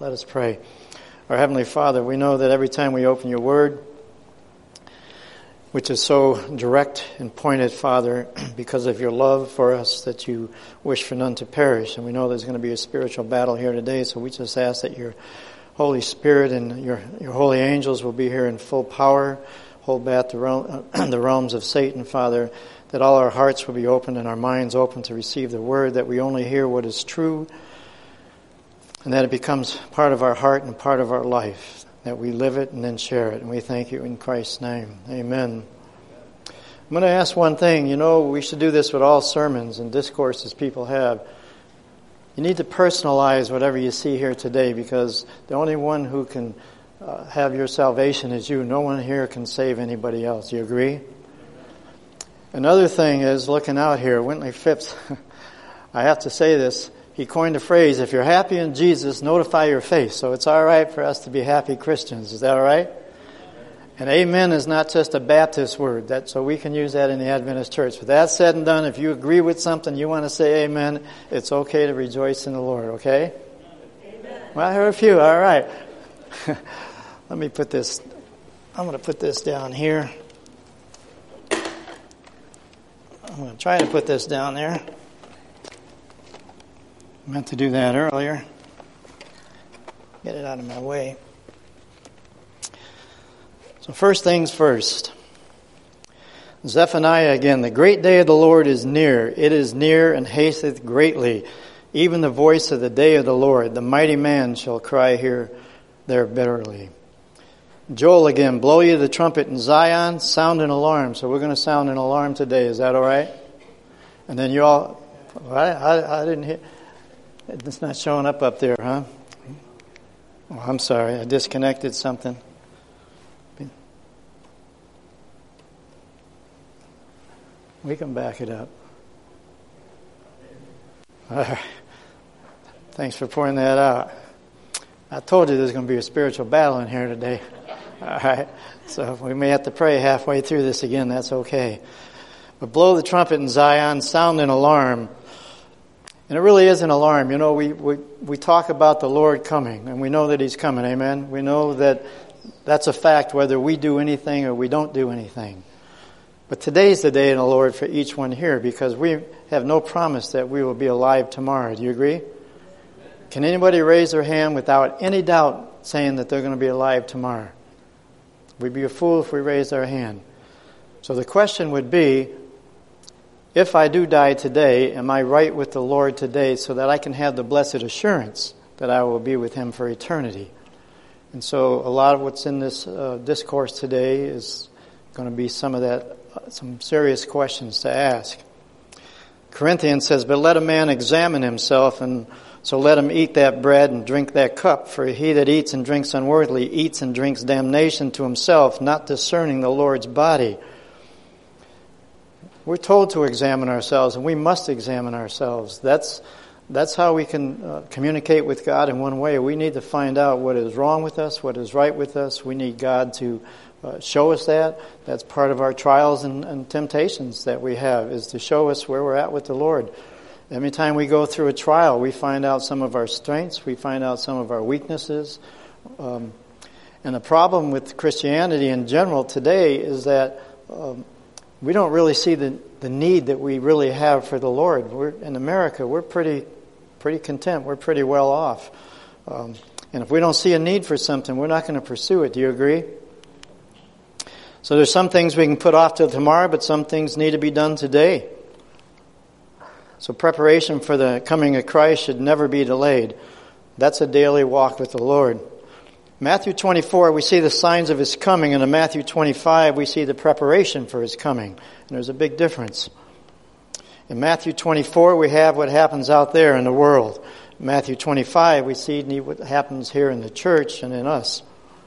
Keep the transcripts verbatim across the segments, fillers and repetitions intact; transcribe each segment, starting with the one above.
Let us pray. Our Heavenly Father, we know that every time we open your word, which is so direct and pointed, Father, because of your love for us, that you wish for none to perish. And we know there's going to be a spiritual battle here today, so we just ask that your Holy Spirit and your, your holy angels will be here in full power, hold back the, realm, the realms of Satan, Father, that all our hearts will be open and our minds open to receive the word, that we only hear what is true, and that it becomes part of our heart and part of our life, that we live it and then share it. And we thank you in Christ's name. Amen. I'm going to ask one thing. You know, we should do this with all sermons and discourses people have. You need to personalize whatever you see here today, because the only one who can uh, have your salvation is you. No one here can save anybody else. You agree? Another thing is, looking out here, Wintley Phipps, I have to say this, he coined a phrase, if you're happy in Jesus, notify your face. So it's all right for us to be happy Christians. Is that all right? And amen is not just a Baptist word, that so we can use that in the Adventist church. With that said and done, if you agree with something, you want to say amen, it's okay to rejoice in the Lord, okay? Amen. Well, I heard a few. All right. Let me put this, I'm going to put this down here. I'm going to try to put this down there. I meant to do that earlier. Get it out of my way. So first things first. Zephaniah again. The great day of the Lord is near. It is near and hasteth greatly. Even the voice of the day of the Lord. The mighty man shall cry here, there bitterly. Joel again. Blow ye the trumpet in Zion. Sound an alarm. So we're going to sound an alarm today. Is that all right? And then you all... I, I, I didn't hear... It's not showing up up there, huh? Oh, I'm sorry. I disconnected something. We can back it up. All right. Thanks for pointing that out. I told you there's going to be a spiritual battle in here today. All right. So we may have to pray halfway through this again. That's okay. But blow the trumpet in Zion, sound an alarm. And it really is an alarm. You know, we, we, we talk about the Lord coming, and we know that He's coming, amen? We know that that's a fact whether we do anything or we don't do anything. But today's the day in the Lord for each one here, because we have no promise that we will be alive tomorrow. Do you agree? Can anybody raise their hand without any doubt saying that they're going to be alive tomorrow? We'd be a fool if we raised our hand. So the question would be, if I do die today, am I right with the Lord today so that I can have the blessed assurance that I will be with Him for eternity? And so a lot of what's in this uh, discourse today is going to be some of that, uh, some serious questions to ask. Corinthians says, but let a man examine himself, and so let him eat that bread and drink that cup. For he that eats and drinks unworthily eats and drinks damnation to himself, not discerning the Lord's body. We're told to examine ourselves, and we must examine ourselves. That's that's how we can uh, communicate with God in one way. We need to find out what is wrong with us, what is right with us. We need God to uh, show us that. That's part of our trials and, and temptations that we have, is to show us where we're at with the Lord. Every time we go through a trial, we find out some of our strengths, we find out some of our weaknesses. Um, and the problem with Christianity in general today is that um, we don't really see the, the need that we really have for the Lord. We're in America, we're pretty pretty content. We're pretty well off. Um, and if we don't see a need for something, we're not going to pursue it. Do you agree? So there's some things we can put off till tomorrow, but some things need to be done today. So preparation for the coming of Christ should never be delayed. That's a daily walk with the Lord. Matthew twenty-four, we see the signs of His coming, and in Matthew twenty-five, we see the preparation for His coming. And there's a big difference. In Matthew twenty-four, we have what happens out there in the world. In Matthew twenty-five, we see what happens here in the church and in us.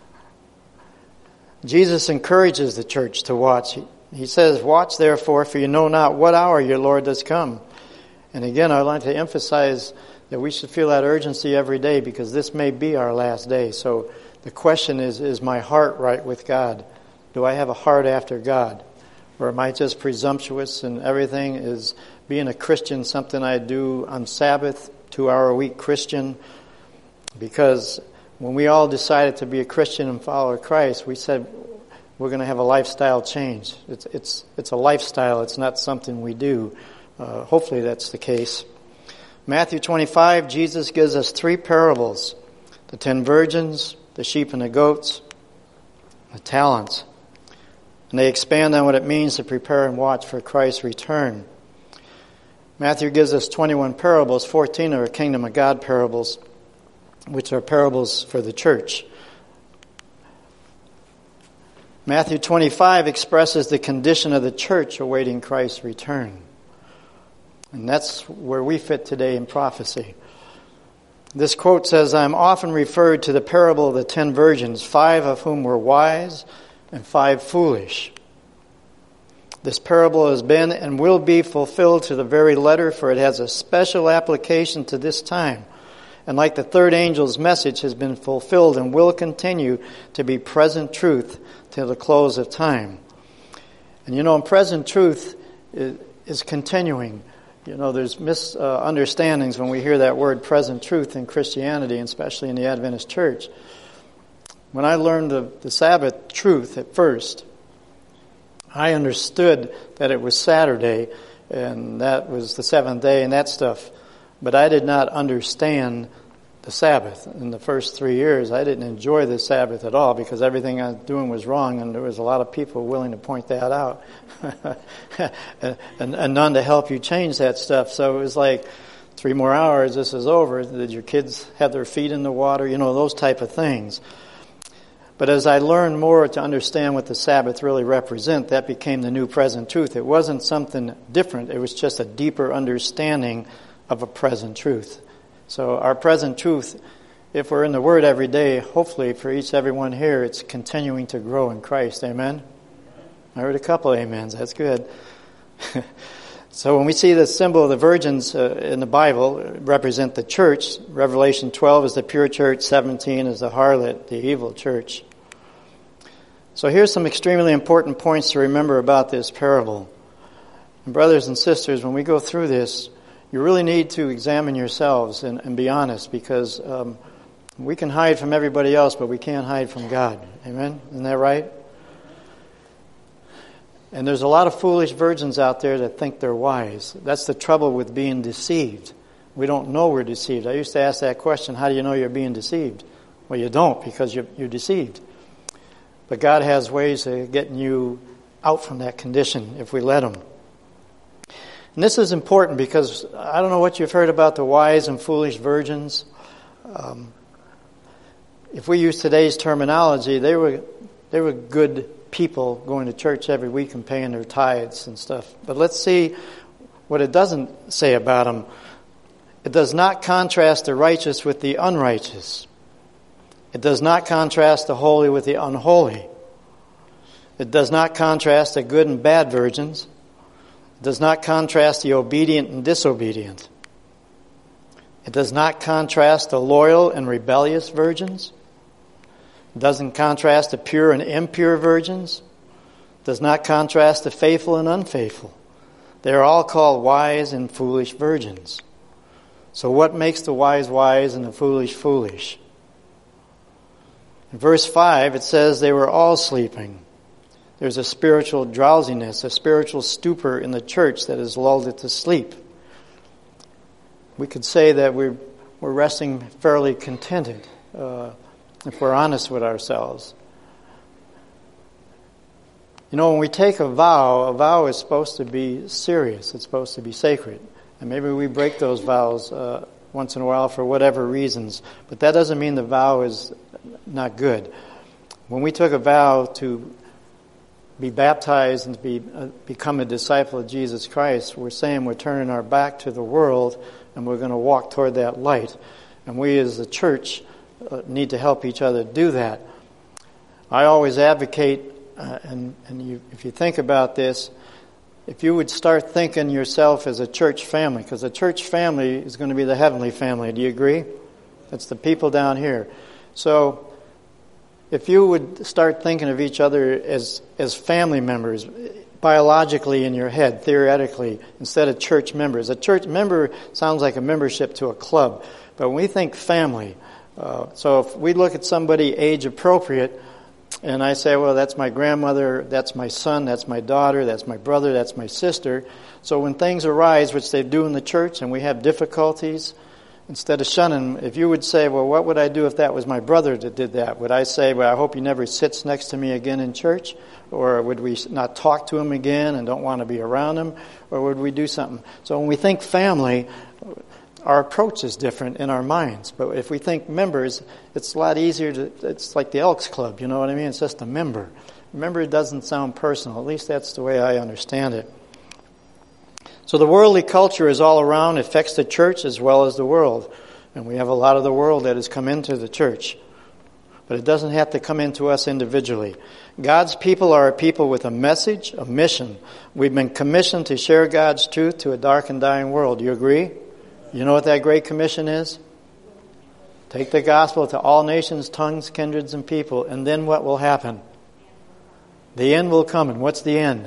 Jesus encourages the church to watch. He says, watch therefore, for you know not what hour your Lord does come. And again, I'd like to emphasize that we should feel that urgency every day, because this may be our last day. So the question is, is my heart right with God? Do I have a heart after God? Or am I just presumptuous and everything is being a Christian something I do on Sabbath, two-hour-a-week Christian? Because when we all decided to be a Christian and follow Christ, we said we're going to have a lifestyle change. It's it's it's a lifestyle. It's not something we do. Uh, hopefully that's the case. Matthew twenty-five, Jesus gives us three parables: the ten virgins, the sheep and the goats, the talents. And they expand on what it means to prepare and watch for Christ's return. Matthew gives us twenty-one parables. fourteen are kingdom of God parables, which are parables for the church. Matthew twenty-five expresses the condition of the church awaiting Christ's return. And that's where we fit today in prophecy. This quote says, "I'm often referred to the parable of the ten virgins, five of whom were wise and five foolish. This parable has been and will be fulfilled to the very letter, for it has a special application to this time. And like the third angel's message has been fulfilled and will continue to be present truth till the close of time." And you know, present truth is, is continuing. You know, there's misunderstandings when we hear that word present truth in Christianity, and especially in the Adventist church. When I learned the, the Sabbath truth at first, I understood that it was Saturday, and that was the seventh day and that stuff. But I did not understand the Sabbath. In the first three years, I didn't enjoy the Sabbath at all because everything I was doing was wrong, and there was a lot of people willing to point that out and, and, and none to help you change that stuff. So it was like, three more hours, this is over. Did your kids have their feet in the water? You know, those type of things. But as I learned more to understand what the Sabbath really represent, that became the new present truth. It wasn't something different. It was just a deeper understanding of a present truth. So our present truth, if we're in the Word every day, hopefully for each everyone here, it's continuing to grow in Christ. Amen? I heard a couple of amens. That's good. So when we see the symbol of the virgins uh, in the Bible represent the church, Revelation twelve is the pure church, seventeen is the harlot, the evil church. So here's some extremely important points to remember about this parable. And brothers and sisters, when we go through this, you really need to examine yourselves and, and be honest, because um, we can hide from everybody else, but we can't hide from God. Amen? Isn't that right? And there's a lot of foolish virgins out there that think they're wise. That's the trouble with being deceived. We don't know we're deceived. I used to ask that question, how do you know you're being deceived? Well, you don't, because you're, you're deceived. But God has ways of getting you out from that condition if we let Him. And this is important because I don't know what you've heard about the wise and foolish virgins. Um, if we use today's terminology, they were they were good people going to church every week and paying their tithes and stuff. But let's see what it doesn't say about them. It does not contrast the righteous with the unrighteous. It does not contrast the holy with the unholy. It does not contrast the good and bad virgins. It does not contrast the obedient and disobedient. It does not contrast the loyal and rebellious virgins. It doesn't contrast the pure and impure virgins. It does not contrast the faithful and unfaithful. They are all called wise and foolish virgins. So what makes the wise wise and the foolish foolish? In verse five, it says they were all sleeping. There's a spiritual drowsiness, a spiritual stupor in the church that has lulled it to sleep. We could say that we're, we're resting fairly contented, uh, if we're honest with ourselves. You know, when we take a vow, a vow is supposed to be serious. It's supposed to be sacred. And maybe we break those vows uh, once in a while for whatever reasons. But that doesn't mean the vow is not good. When we took a vow to be baptized and to be uh, become a disciple of Jesus Christ, we're saying we're turning our back to the world and we're going to walk toward that light. And we as a church uh, need to help each other do that. I always advocate, uh, and, and you, if you think about this, if you would start thinking yourself as a church family, because a church family is going to be the heavenly family. Do you agree? That's the people down here. So if you would start thinking of each other as as family members, biologically in your head, theoretically, instead of church members. A church member sounds like a membership to a club. But when we think family, Uh, so if we look at somebody age appropriate, and I say, well, that's my grandmother, that's my son, that's my daughter, that's my brother, that's my sister. So when things arise, which they do in the church, and we have difficulties, instead of shunning, if you would say, well, what would I do if that was my brother that did that? Would I say, well, I hope he never sits next to me again in church? Or would we not talk to him again and don't want to be around him? Or would we do something? So when we think family, our approach is different in our minds. But if we think members, it's a lot easier to, it's like the Elks Club, you know what I mean? It's just a member. Remember, it doesn't sound personal. At least that's the way I understand it. So the worldly culture is all around, affects the church as well as the world. And we have a lot of the world that has come into the church. But it doesn't have to come into us individually. God's people are a people with a message, a mission. We've been commissioned to share God's truth to a dark and dying world. Do you agree? You know what that great commission is? Take the gospel to all nations, tongues, kindreds, and people. And then what will happen? The end will come. And what's the end?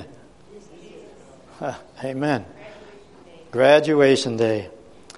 Amen. Graduation day.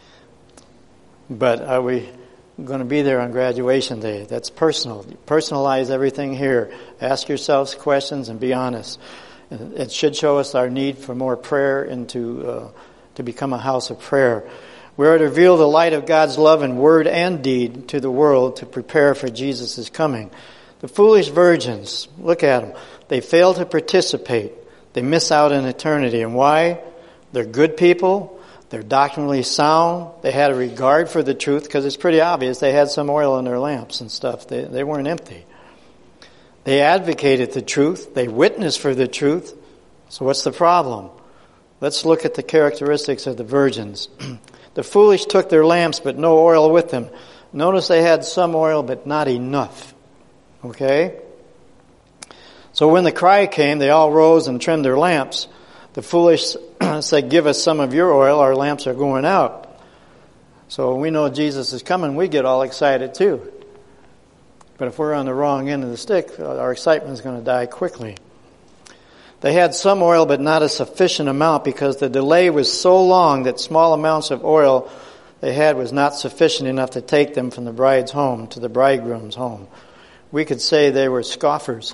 But are we going to be there on graduation day? That's personal. Personalize everything here. Ask yourselves questions and be honest. It should show us our need for more prayer and to, uh, to become a house of prayer. We are to reveal the light of God's love in word and deed to the world to prepare for Jesus' coming. The foolish virgins, look at them. They fail to participate. They miss out on eternity. And why? They're good people. They're doctrinally sound. They had a regard for the truth because it's pretty obvious they had some oil in their lamps and stuff. They, they weren't empty. They advocated the truth. They witnessed for the truth. So what's the problem? Let's look at the characteristics of the virgins. The foolish took their lamps but no oil with them. Notice they had some oil but not enough. Okay? So when the cry came, they all rose and trimmed their lamps. The foolish said, give us some of your oil, our lamps are going out. So when we know Jesus is coming, we get all excited too. But if we're on the wrong end of the stick, our excitement is going to die quickly. They had some oil, but not a sufficient amount because the delay was so long that small amounts of oil they had was not sufficient enough to take them from the bride's home to the bridegroom's home. We could say they were scoffers.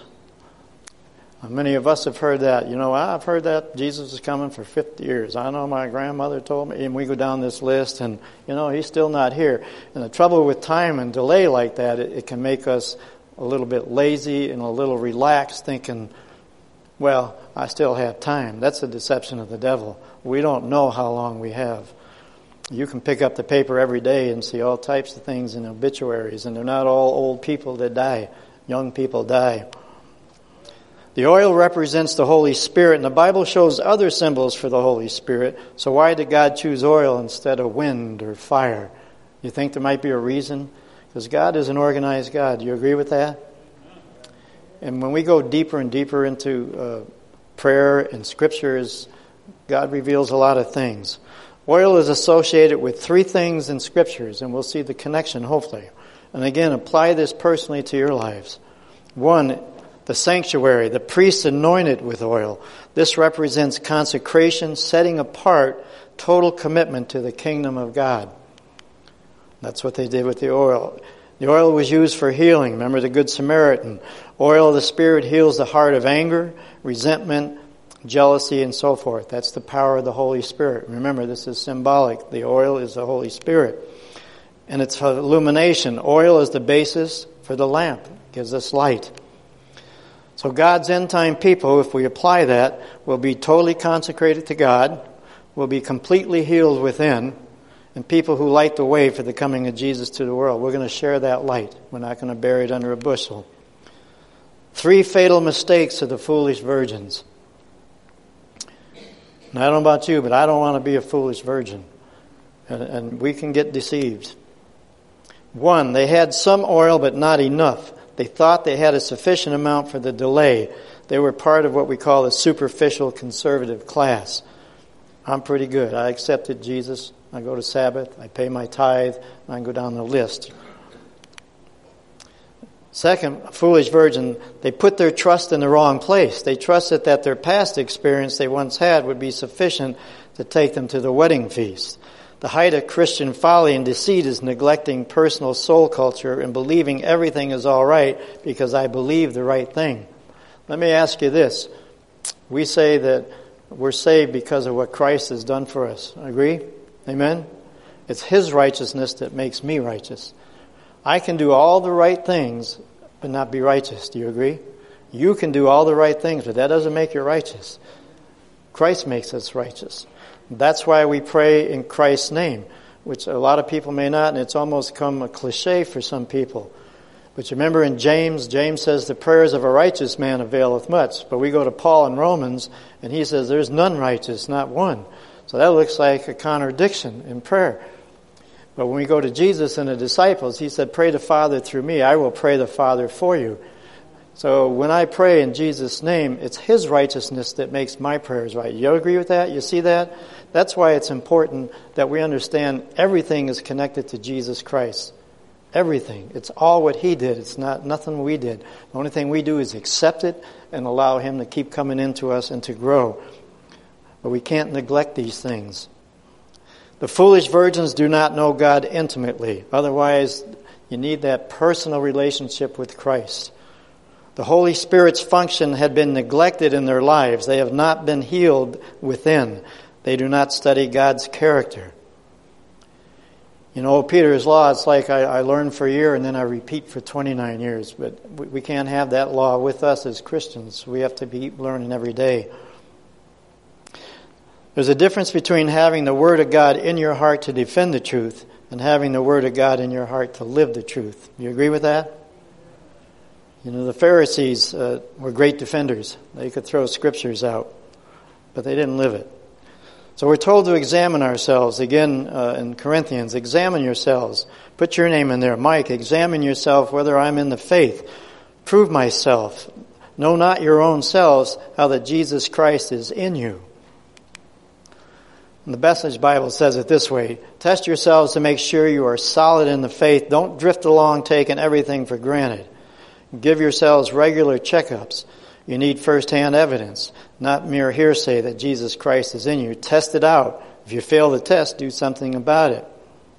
Many of us have heard that. You know, I've heard that Jesus is coming for fifty years. I know my grandmother told me, and we go down this list, and, you know, he's still not here. And the trouble with time and delay like that, it, it can make us a little bit lazy and a little relaxed, thinking, well, I still have time. That's a deception of the devil. We don't know how long we have. You can pick up the paper every day and see all types of things in obituaries, and they're not all old people that die. Young people die. The oil represents the Holy Spirit, and the Bible shows other symbols for the Holy Spirit. So why did God choose oil instead of wind or fire? You think there might be a reason? Because God is an organized God. Do you agree with that? And when we go deeper and deeper into uh, prayer and scriptures, God reveals a lot of things. Oil is associated with three things in scriptures, and we'll see the connection, hopefully. And again, apply this personally to your lives. One, the sanctuary, the priest anointed with oil. This represents consecration, setting apart, total commitment to the kingdom of God. That's what they did with the oil. The oil was used for healing. Remember the Good Samaritan. Oil of the Spirit heals the heart of anger, resentment, jealousy, and so forth. That's the power of the Holy Spirit. Remember, this is symbolic. The oil is the Holy Spirit. And it's illumination. Oil is the basis for the lamp. It gives us light. So God's end-time people, if we apply that, will be totally consecrated to God, will be completely healed within, and people who light the way for the coming of Jesus to the world. We're going to share that light. We're not going to bury it under a bushel. Three fatal mistakes of the foolish virgins. And I don't know about you, but I don't want to be a foolish virgin. And, and we can get deceived. One, they had some oil but not enough. They thought they had a sufficient amount for the delay. They were part of what we call a superficial conservative class. I'm pretty good. I accepted Jesus. I go to Sabbath. I pay my tithe. I go down the list. Second, a foolish virgin, they put their trust in the wrong place. They trusted that their past experience they once had would be sufficient to take them to the wedding feast. The height of Christian folly and deceit is neglecting personal soul culture and believing everything is all right because I believe the right thing. Let me ask you this. We say that we're saved because of what Christ has done for us. Agree? Amen? It's His righteousness that makes me righteous. I can do all the right things but not be righteous. Do you agree? You can do all the right things, but that doesn't make you righteous. Christ makes us righteous. That's why we pray in Christ's name, which a lot of people may not, and it's almost become a cliche for some people. But you remember in James, James says the prayers of a righteous man availeth much. But we go to Paul in Romans, and he says there's none righteous, not one. So that looks like a contradiction in prayer. But when we go to Jesus and the disciples, he said, pray the Father through me. I will pray the Father for you. So when I pray in Jesus' name, it's His righteousness that makes my prayers right. You agree with that? You see that? That's why it's important that we understand everything is connected to Jesus Christ. Everything. It's all what He did. It's not nothing we did. The only thing we do is accept it and allow Him to keep coming into us and to grow. But we can't neglect these things. The foolish virgins do not know God intimately. Otherwise, you need that personal relationship with Christ. The Holy Spirit's function had been neglected in their lives. They have not been healed within. They do not study God's character. You know, Peter's law, it's like I, I learn for a year and then I repeat for twenty-nine years. But we, we can't have that law with us as Christians. We have to be learning every day. There's a difference between having the Word of God in your heart to defend the truth and having the Word of God in your heart to live the truth. You agree with that? You know, the Pharisees uh, were great defenders. They could throw scriptures out, but they didn't live it. So we're told to examine ourselves. Again, uh, in Corinthians, examine yourselves. Put your name in there. Mike, examine yourself whether I'm in the faith. Prove myself. Know not your own selves how that Jesus Christ is in you. And the Message Bible says it this way. Test yourselves to make sure you are solid in the faith. Don't drift along taking everything for granted. Give yourselves regular checkups. You need first-hand evidence, not mere hearsay that Jesus Christ is in you. Test it out. If you fail the test, do something about it.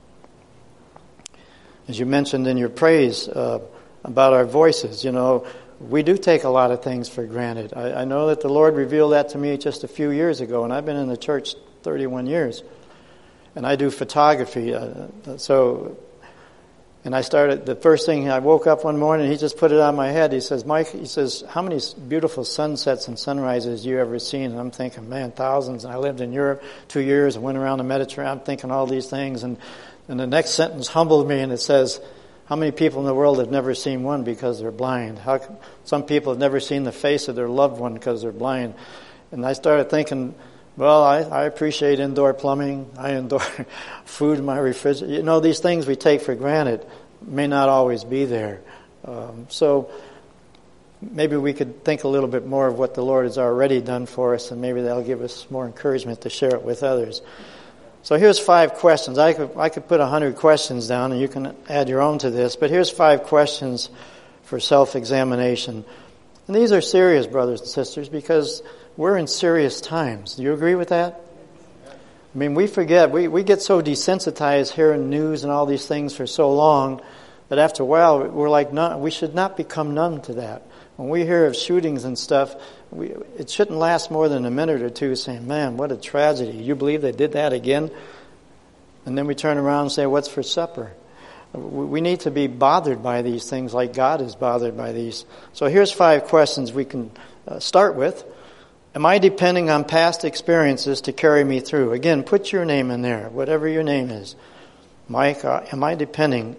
As you mentioned in your praise uh, about our voices, you know, we do take a lot of things for granted. I, I know that the Lord revealed that to me just a few years ago, and I've been in the church thirty-one years. And I do photography, uh, so... And I started, the first thing, I woke up one morning, he just put it on my head. He says, Mike, he says, how many beautiful sunsets and sunrises you ever seen? And I'm thinking, man, thousands. And I lived in Europe two years and went around the Mediterranean. I'm thinking all these things. And, and the next sentence humbled me, and it says, how many people in the world have never seen one because they're blind? How some people have never seen the face of their loved one because they're blind. And I started thinking, well, I, I appreciate indoor plumbing. I enjoy food in my refrigerator. You know, these things we take for granted may not always be there. Um, so maybe we could think a little bit more of what the Lord has already done for us, and maybe that'll give us more encouragement to share it with others. So here's five questions. I could I could put a hundred questions down, and you can add your own to this. But here's five questions for self-examination. And these are serious, brothers and sisters, because we're in serious times. Do you agree with that? I mean, we forget. We, we get so desensitized hearing news and all these things for so long that after a while we're like, no, we should not become numb to that. When we hear of shootings and stuff, we, it shouldn't last more than a minute or two saying, man, what a tragedy. You believe they did that again? And then we turn around and say, what's for supper? We need to be bothered by these things like God is bothered by these. So here's five questions we can uh, start with. Am I depending on past experiences to carry me through? Again, put your name in there, whatever your name is. Mike, uh, am I depending?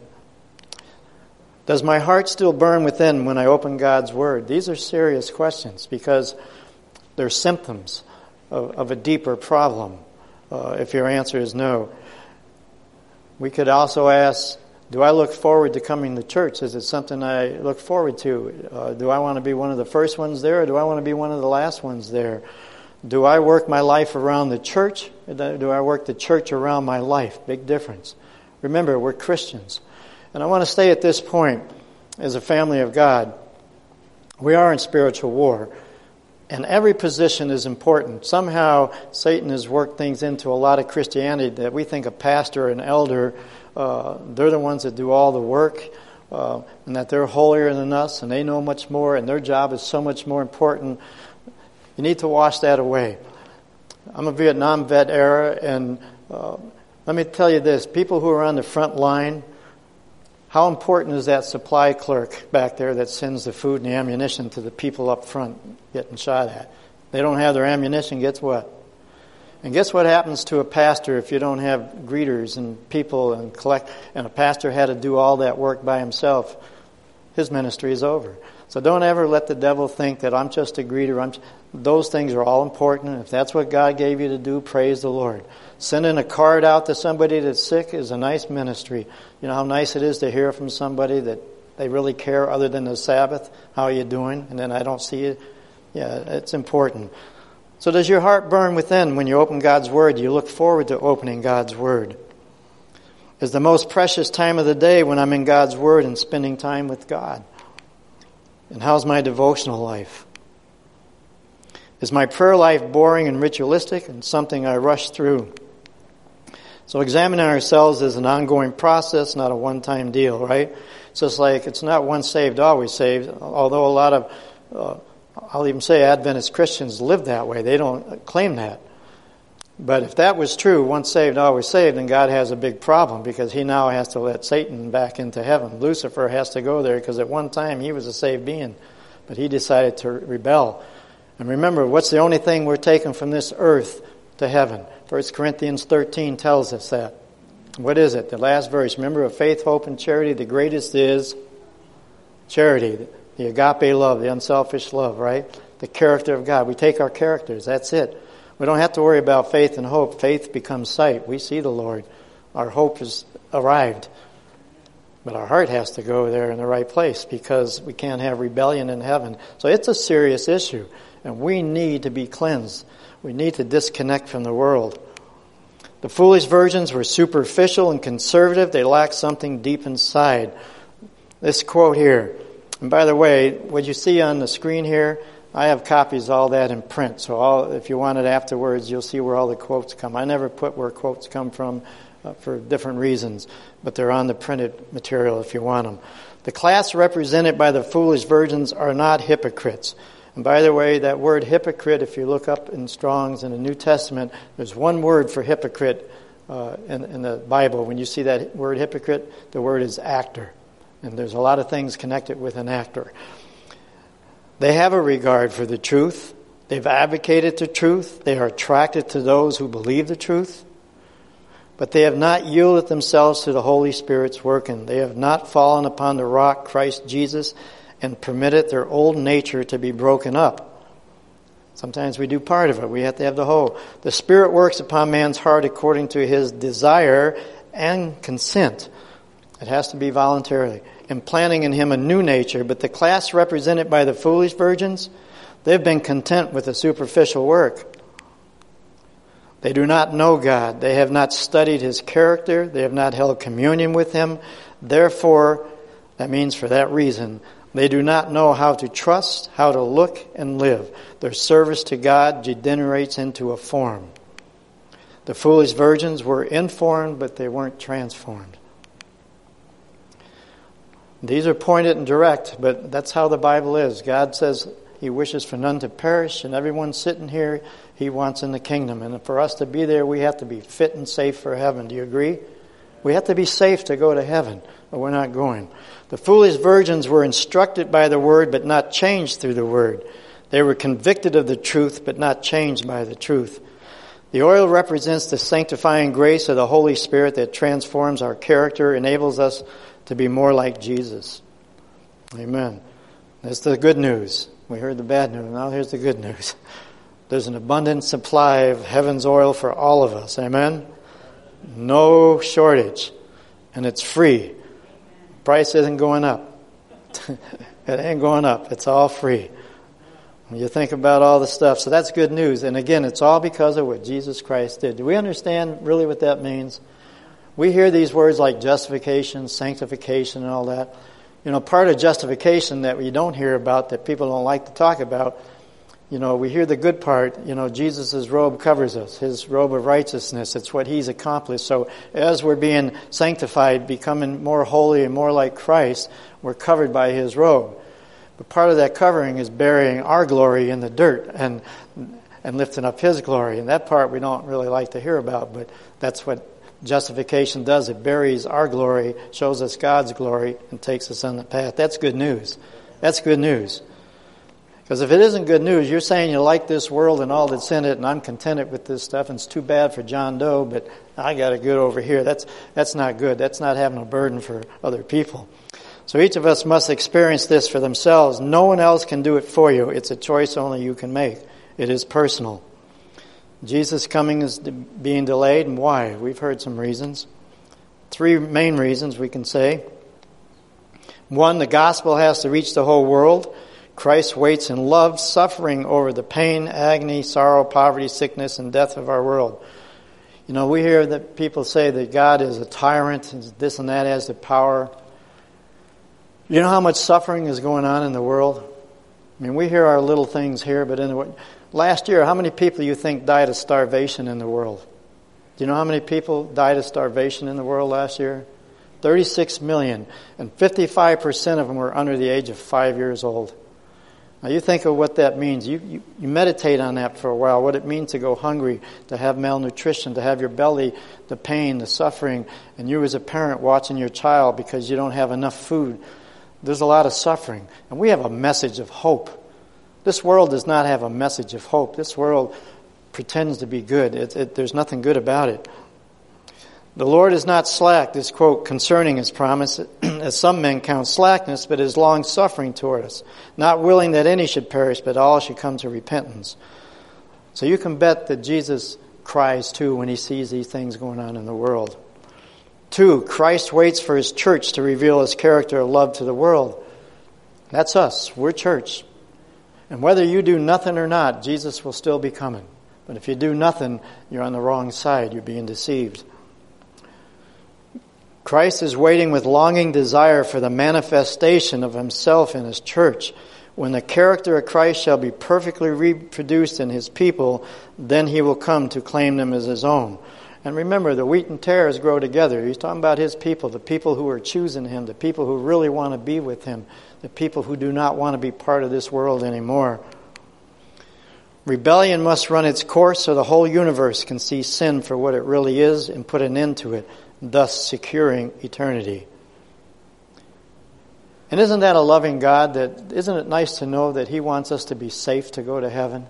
Does my heart still burn within when I open God's Word? These are serious questions because they're symptoms of, of a deeper problem, uh, if your answer is no. We could also ask, do I look forward to coming to church? Is it something I look forward to? Uh, do I want to be one of the first ones there, or do I want to be one of the last ones there? Do I work my life around the church, or do I work the church around my life? Big difference. Remember, we're Christians. And I want to stay at this point as a family of God. We are in spiritual war. And every position is important. Somehow Satan has worked things into a lot of Christianity that we think a pastor, an elder, uh, they're the ones that do all the work, uh, and that they're holier than us and they know much more and their job is so much more important. You need to wash that away. I'm a Vietnam vet era, and uh, let me tell you this, people who are on the front line, how important is that supply clerk back there that sends the food and the ammunition to the people up front getting shot at? They don't have their ammunition, guess what? And guess what happens to a pastor if you don't have greeters and people and collect, and a pastor had to do all that work by himself? His ministry is over. So don't ever let the devil think that I'm just a greeter. I'm, those things are all important. If that's what God gave you to do, praise the Lord. Sending a card out to somebody that's sick is a nice ministry. You know how nice it is to hear from somebody that they really care other than the Sabbath. How are you doing? And then I don't see you. Yeah, it's important. So does your heart burn within when you open God's Word? Do you look forward to opening God's Word? It's the most precious time of the day when I'm in God's Word and spending time with God. And how's my devotional life? Is my prayer life boring and ritualistic and something I rush through? So examining ourselves is an ongoing process, not a one-time deal, right? It's just like it's not once saved, always saved, although a lot of, uh, I'll even say Adventist Christians live that way. They don't claim that. But if that was true, once saved, always saved, then God has a big problem because he now has to let Satan back into heaven. Lucifer has to go there because at one time he was a saved being, but he decided to rebel. And remember, what's the only thing we're taking from this earth to heaven? First Corinthians thirteen tells us that. What is it? The last verse. Remember, of faith, hope, and charity, the greatest is charity. The agape love, the unselfish love, right? The character of God. We take our characters. That's it. We don't have to worry about faith and hope. Faith becomes sight. We see the Lord. Our hope has arrived. But our heart has to go there in the right place because we can't have rebellion in heaven. So it's a serious issue. And we need to be cleansed. We need to disconnect from the world. The foolish virgins were superficial and conservative. They lacked something deep inside. This quote here. And by the way, what you see on the screen here, I have copies of all that in print. So all, if you want it afterwards, you'll see where all the quotes come. I never put where quotes come from uh, for different reasons. But they're on the printed material if you want them. The class represented by the foolish virgins are not hypocrites. And by the way, that word hypocrite, if you look up in Strong's in the New Testament, there's one word for hypocrite uh, in, in the Bible. When you see that word hypocrite, the word is actor. And there's a lot of things connected with an actor. They have a regard for the truth. They've advocated the truth. They are attracted to those who believe the truth. But they have not yielded themselves to the Holy Spirit's working. They have not fallen upon the rock, Christ Jesus, and permitted their old nature to be broken up. Sometimes we do part of it. We have to have the whole. The Spirit works upon man's heart according to his desire and consent. It has to be voluntarily. Implanting in him a new nature. But the class represented by the foolish virgins, they've been content with the superficial work. They do not know God. They have not studied his character. They have not held communion with him. Therefore, that means for that reason, they do not know how to trust, how to look and live. Their service to God degenerates into a form. The foolish virgins were informed, but they weren't transformed. These are pointed and direct, but that's how the Bible is. God says he wishes for none to perish, and everyone sitting here, he wants in the kingdom. And for us to be there, we have to be fit and safe for heaven. Do you agree? We have to be safe to go to heaven, or we're not going. The foolish virgins were instructed by the word, but not changed through the word. They were convicted of the truth, but not changed by the truth. The oil represents the sanctifying grace of the Holy Spirit that transforms our character, enables us to be more like Jesus. Amen. That's the good news. We heard the bad news. Now here's the good news. There's an abundant supply of heaven's oil for all of us. Amen. No shortage. And it's free. Price isn't going up. It ain't going up. It's all free. When you think about all the stuff. So that's good news. And again, it's all because of what Jesus Christ did. Do we understand really what that means? We hear these words like justification, sanctification, and all that. You know, part of justification that we don't hear about, that people don't like to talk about, You know, we hear the good part, you know, Jesus' robe covers us, his robe of righteousness. It's what he's accomplished. So as we're being sanctified, becoming more holy and more like Christ, we're covered by his robe. But part of that covering is burying our glory in the dirt and and lifting up his glory. And that part we don't really like to hear about, but that's what justification does. It buries our glory, shows us God's glory, and takes us on the path. That's good news. That's good news. Because if it isn't good news, you're saying you like this world and all that's in it, and I'm contented with this stuff, and it's too bad for John Doe, but I got it good over here. That's that's not good. That's not having a burden for other people. So each of us must experience this for themselves. No one else can do it for you. It's a choice only you can make. It is personal. Jesus' coming is being delayed, and why? We've heard some reasons. Three main reasons we can say. One, the gospel has to reach the whole world. Christ waits in love, suffering over the pain, agony, sorrow, poverty, sickness, and death of our world. You know, we hear that people say that God is a tyrant, and this and that has the power. You know how much suffering is going on in the world? I mean, we hear our little things here, but in the last year, how many people you think died of starvation in the world? Do you know how many people died of starvation in the world last year? thirty-six million, and fifty-five percent of them were under the age of five years old. Now you think of what that means. You, you, you meditate on that for a while, what it means to go hungry, to have malnutrition, to have your belly, the pain, the suffering, and you as a parent watching your child because you don't have enough food. There's a lot of suffering. And we have a message of hope. This world does not have a message of hope. This world pretends to be good. It, it, there's nothing good about it. The Lord is not slack, this quote, concerning his promise, as some men count slackness, but is long-suffering toward us, not willing that any should perish, but all should come to repentance. So you can bet that Jesus cries too when he sees these things going on in the world. Two, Christ waits for his church to reveal his character of love to the world. That's us. We're church. And whether you do nothing or not, Jesus will still be coming. But if you do nothing, you're on the wrong side. You're being deceived. Christ is waiting with longing desire for the manifestation of himself in his church. When the character of Christ shall be perfectly reproduced in his people, then he will come to claim them as his own. And remember, the wheat and tares grow together. He's talking about his people, the people who are choosing him, the people who really want to be with him, the people who do not want to be part of this world anymore. Rebellion must run its course so the whole universe can see sin for what it really is and put an end to it, thus securing eternity. And isn't that a loving God? That isn't it nice to know that he wants us to be safe to go to heaven?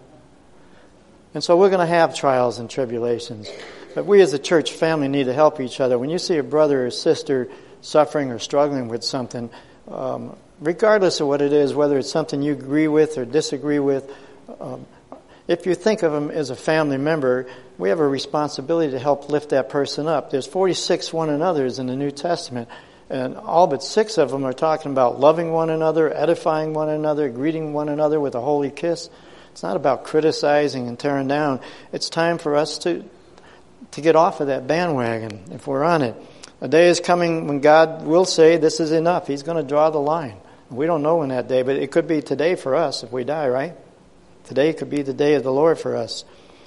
And so we're going to have trials and tribulations. But we as a church family need to help each other. When you see a brother or sister suffering or struggling with something, um, regardless of what it is, whether it's something you agree with or disagree with, um, if you think of them as a family member, we have a responsibility to help lift that person up. There's forty-six one another's in the New Testament, and all but six of them are talking about loving one another, edifying one another, greeting one another with a holy kiss. It's not about criticizing and tearing down. It's time for us to to get off of that bandwagon if we're on it. A day is coming when God will say, this is enough. He's going to draw the line. We don't know when that day, but it could be today for us if we die, right? Today could be the day of the Lord for us.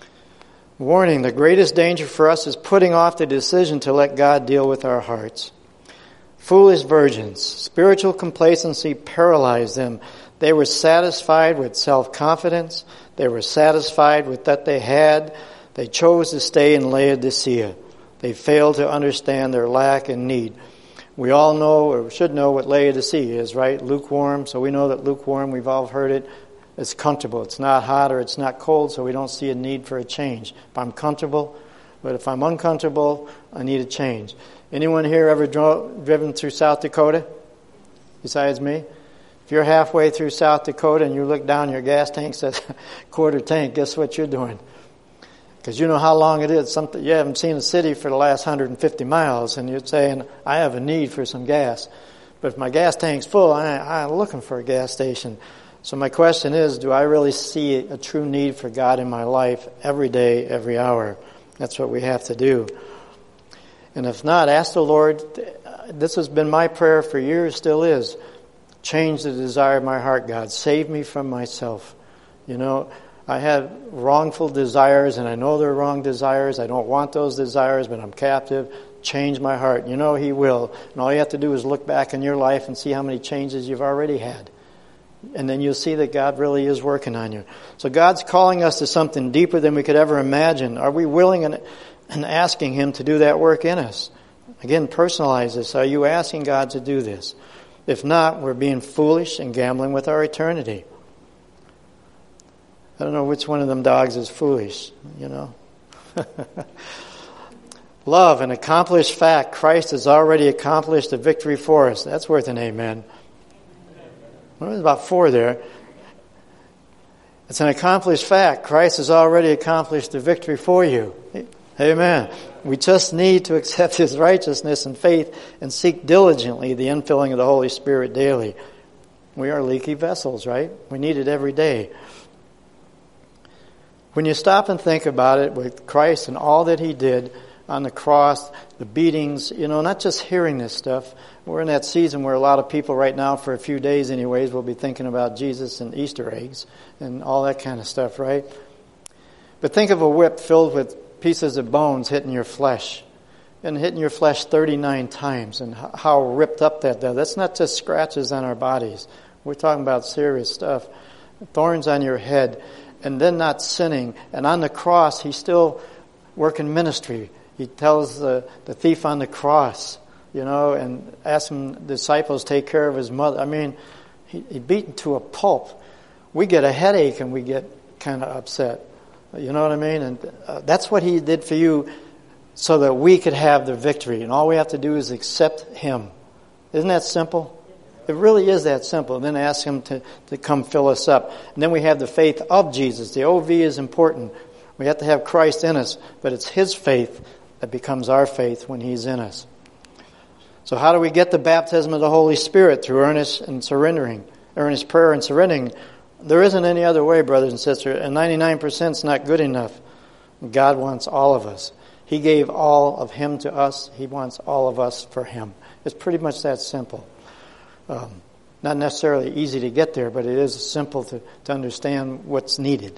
Warning, the greatest danger for us is putting off the decision to let God deal with our hearts. Foolish virgins, spiritual complacency paralyzed them. They were satisfied with self-confidence. They were satisfied with what they had. They chose to stay in Laodicea. They failed to understand their lack and need. We all know, or should know, what Laodicea is, right? Lukewarm. So we know that lukewarm, we've all heard it. It's comfortable. It's not hot or it's not cold, so we don't see a need for a change. If I'm comfortable, but if I'm uncomfortable, I need a change. Anyone here ever dro- driven through South Dakota besides me? If you're halfway through South Dakota and you look down, your gas tank says quarter tank, guess what you're doing? Because you know how long it is. Something, you haven't seen a city for the last one hundred fifty miles, and you're saying, I have a need for some gas. But if my gas tank's full, I, I'm looking for a gas station. So my question is, do I really see a true need for God in my life every day, every hour? That's what we have to do. And if not, ask the Lord. This has been my prayer for years, still is. Change the desire of my heart, God. Save me from myself. You know, I have wrongful desires, and I know they're wrong desires. I don't want those desires, but I'm captive. Change my heart. You know He will. And all you have to do is look back in your life and see how many changes you've already had. And then you'll see that God really is working on you. So God's calling us to something deeper than we could ever imagine. Are we willing and, and asking Him to do that work in us? Again, personalize this. Are you asking God to do this? If not, we're being foolish and gambling with our eternity. I don't know which one of them dogs is foolish, you know. Love, an accomplished fact. Christ has already accomplished the victory for us. That's worth an amen. Well, there's about four there. It's an accomplished fact. Christ has already accomplished the victory for you. Amen. We just need to accept His righteousness and faith and seek diligently the infilling of the Holy Spirit daily. We are leaky vessels, right? We need it every day. When you stop and think about it, with Christ and all that He did on the cross, the beatings, you know, not just hearing this stuff. We're in that season where a lot of people right now, for a few days anyways, will be thinking about Jesus and Easter eggs and all that kind of stuff, right? But think of a whip filled with pieces of bones hitting your flesh, and hitting your flesh thirty-nine times, and how ripped up that does. That's not just scratches on our bodies. We're talking about serious stuff. Thorns on your head, and then not sinning. And on the cross, He's still working ministry. He tells the, the thief on the cross, you know, and asks him, the disciples take care of his mother. I mean, he, he beaten to a pulp. We get a headache and we get kind of upset. You know what I mean? And uh, that's what He did for you so that we could have the victory. And all we have to do is accept Him. Isn't that simple? It really is that simple. And then ask Him to, to come fill us up. And then we have the faith of Jesus. The O V is important. We have to have Christ in us, but it's His faith that becomes our faith when He's in us. So how do we get the baptism of the Holy Spirit? Through earnest and surrendering, earnest prayer and surrendering. There isn't any other way, brothers and sisters, and ninety-nine percent is not good enough. God wants all of us. He gave all of Him to us. He wants all of us for Him. It's pretty much that simple. Um, not necessarily easy to get there, but it is simple to, to understand what's needed.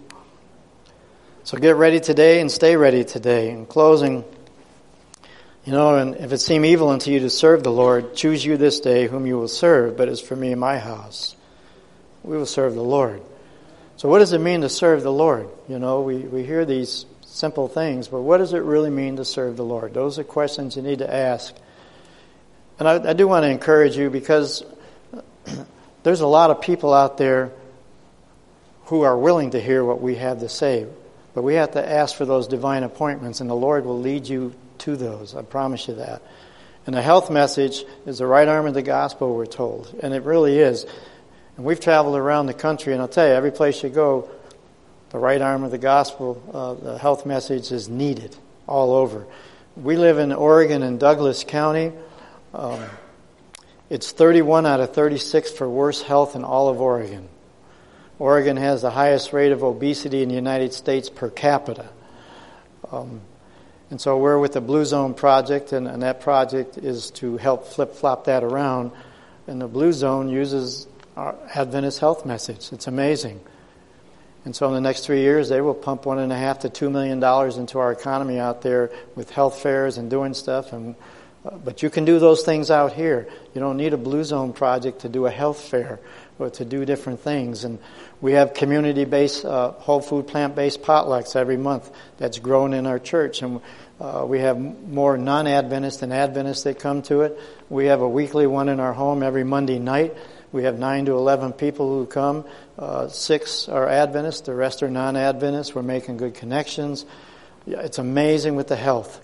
So get ready today and stay ready today. In closing, you know, and if it seem evil unto you to serve the Lord, choose you this day whom you will serve. But as for me and my house, we will serve the Lord. So what does it mean to serve the Lord? You know, we, we hear these simple things, but what does it really mean to serve the Lord? Those are questions you need to ask. And I, I do want to encourage you, because there's a lot of people out there who are willing to hear what we have to say. But we have to ask for those divine appointments, and the Lord will lead you to those. I promise you that. And the health message is the right arm of the gospel, we're told. And it really is. And we've traveled around the country, and I'll tell you, every place you go, the right arm of the gospel, uh, the health message is needed all over. We live in Oregon in Douglas County. Um, it's thirty-one out of thirty-six for worst health in all of Oregon. Oregon has the highest rate of obesity in the United States per capita. Um, and so we're with the Blue Zone Project, and, and that project is to help flip-flop that around. And the Blue Zone uses our Adventist health message. It's amazing. And so in the next three years, they will pump one and a half to two million dollars into our economy out there with health fairs and doing stuff. And uh, but you can do those things out here. You don't need a Blue Zone Project to do a health fair or to do different things. And we have community-based, uh, whole food, plant-based potlucks every month that's grown in our church. And uh, we have more non-Adventists than Adventists that come to it. We have a weekly one in our home every Monday night. We have nine to eleven people who come. Uh, six are Adventists. The rest are non-Adventists. We're making good connections. Yeah, it's amazing with the health.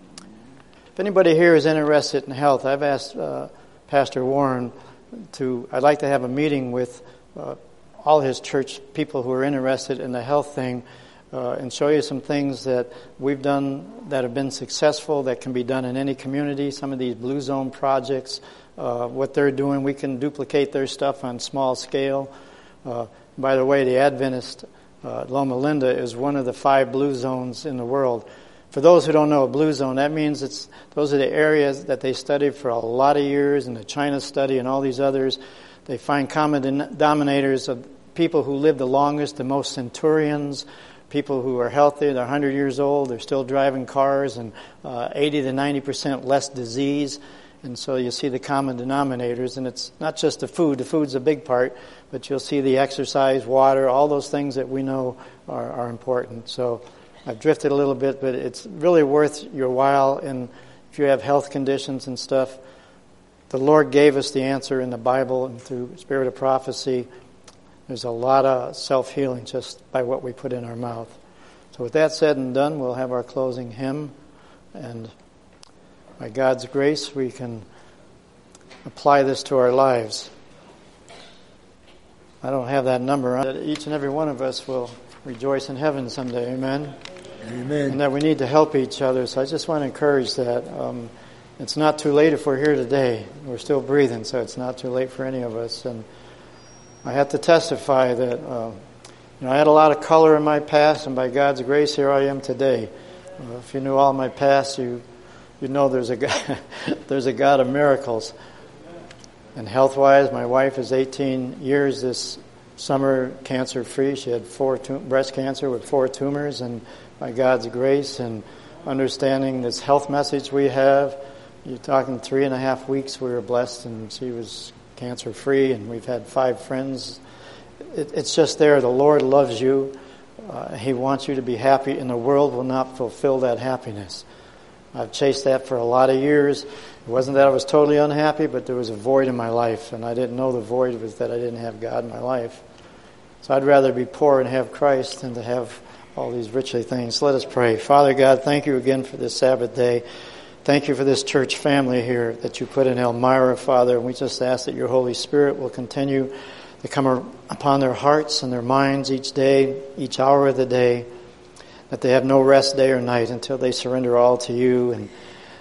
If anybody here is interested in health, I've asked uh, Pastor Warren to, I'd like to have a meeting with uh, all his church people who are interested in the health thing uh, and show you some things that we've done that have been successful, that can be done in any community. Some of these Blue Zone projects, uh, what they're doing, we can duplicate their stuff on small scale. Uh, by the way, the Adventist uh, Loma Linda is one of the five Blue Zones in the world. For those who don't know a Blue Zone, that means it's those are the areas that they studied for a lot of years, and the China study and all these others. They find common denominators of people who live the longest, the most centurions, people who are healthy, they're one hundred years old, they're still driving cars, and uh, eighty to ninety percent less disease. And so you see the common denominators, and it's not just the food. The food's a big part, but you'll see the exercise, water, all those things that we know are, are important. So I've drifted a little bit, but it's really worth your while. And if you have health conditions and stuff, the Lord gave us the answer in the Bible and through Spirit of Prophecy. There's a lot of self-healing just by what we put in our mouth. So with that said and done, we'll have our closing hymn. And by God's grace, we can apply this to our lives. I don't have that number. Each and every one of us will rejoice in heaven someday. Amen? Amen. And that we need to help each other. So I just want to encourage that. Um, it's not too late if we're here today. We're still breathing, so it's not too late for any of us. And I have to testify that uh, you know, I had a lot of color in my past, and by God's grace, here I am today. Uh, if you knew all my past, you you know there's a God, there's a God of miracles. And health-wise, my wife is eighteen years this summer cancer-free. She had four tum- breast cancer with four tumors, and by God's grace and understanding this health message we have, you're talking three and a half weeks we were blessed, and she was cancer-free, and we've had five friends. It, it's just there. The Lord loves you. Uh, he wants you to be happy, and the world will not fulfill that happiness. I've chased that for a lot of years. It wasn't that I was totally unhappy, but there was a void in my life, and I didn't know the void was that I didn't have God in my life. So I'd rather be poor and have Christ than to have all these richly things. Let us pray. Father God, thank you again for this Sabbath day. Thank you for this church family here that you put in Elmira, Father. And we just ask that your Holy Spirit will continue to come upon their hearts and their minds each day, each hour of the day, that they have no rest day or night until they surrender all to you. And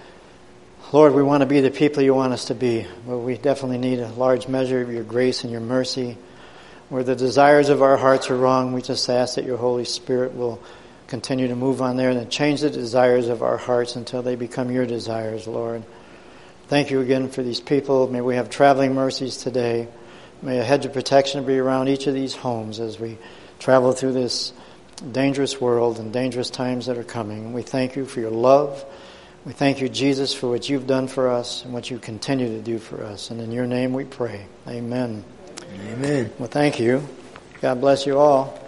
Lord, we want to be the people you want us to be, but we definitely need a large measure of your grace and your mercy. Where the desires of our hearts are wrong, we just ask that your Holy Spirit will continue to move on there and change the desires of our hearts until they become your desires, Lord. Thank you again for these people. May we have traveling mercies today. May a hedge of protection be around each of these homes as we travel through this dangerous world and dangerous times that are coming. We thank you for your love. We thank you, Jesus, for what you've done for us and what you continue to do for us. And in your name we pray. Amen. Amen. Well, thank you. God bless you all.